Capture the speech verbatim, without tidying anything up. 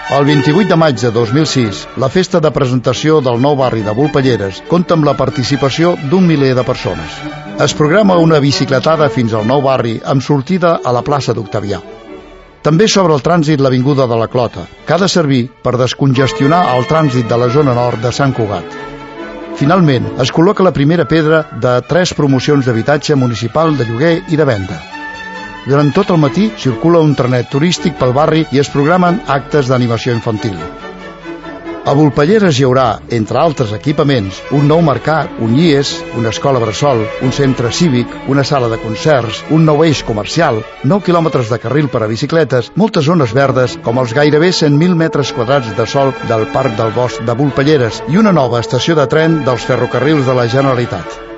El vint-i-vuit de maig de dos mil sis, la festa de presentació del nou barri de Volpelleres compta amb la participació d'un miler de persones. Es programa una bicicletada fins al nou barri amb sortida a la plaça d'Octavià. També s'obre el trànsit l'avinguda de la Clota, que ha de servir per descongestionar el trànsit de la zona nord de Sant Cugat. Finalment, es col·loca la primera pedra de tres promocions d'habitatge municipal de lloguer i de venda. Durant tot el matí circula un trenet turístic pel barri i es programen actes d'animació infantil. A Volpelleres hi haurà, entre altres equipaments, un nou mercat, un I E S, una escola bressol, un centre cívic, una sala de concerts, un nou eix comercial, nou quilòmetres de carril per a bicicletes, moltes zones verdes, com els gairebé cent mil metres quadrats de sòl del Parc del Bosc de Volpelleres i una nova estació de tren dels ferrocarrils de la Generalitat.